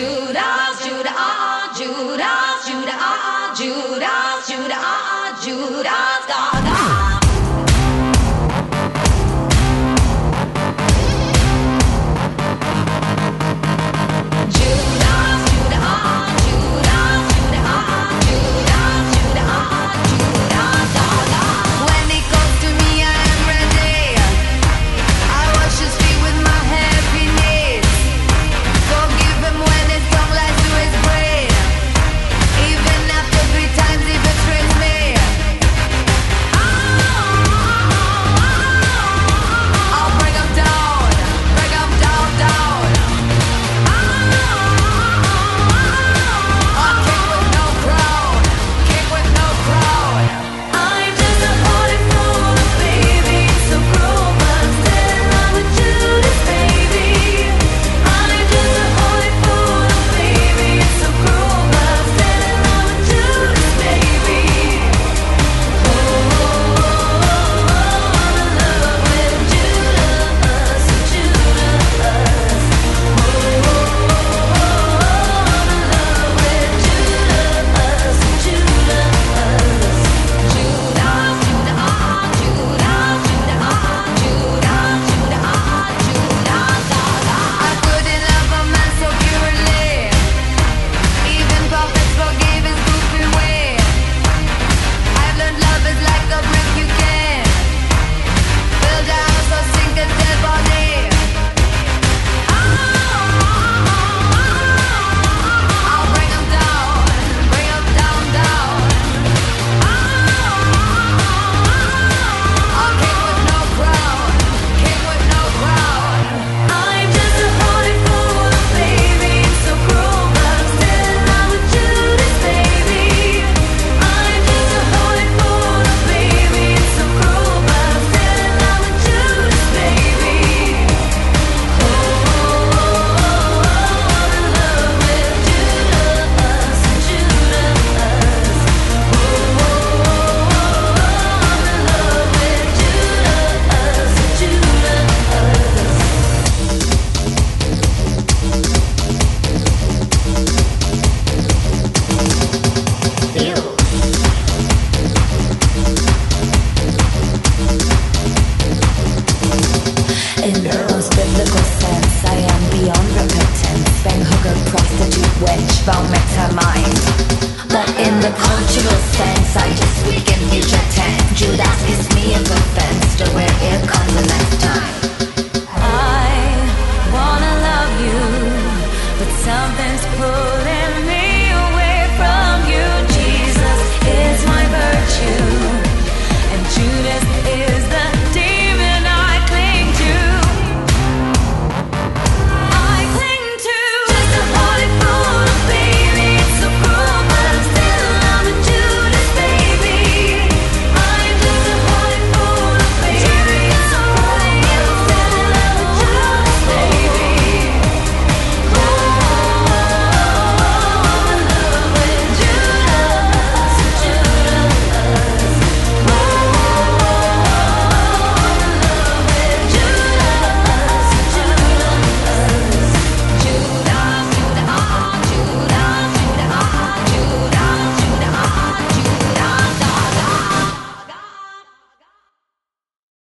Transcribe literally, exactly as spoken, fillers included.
Judas, Judas, ah, Judas, Judas, ah, Judas, Judas, ah, Judas, Gaga. But in the cultural sense, I just speak in future tense. Judas kiss me in the fence to where it comes the next time. I wanna love you, but something's put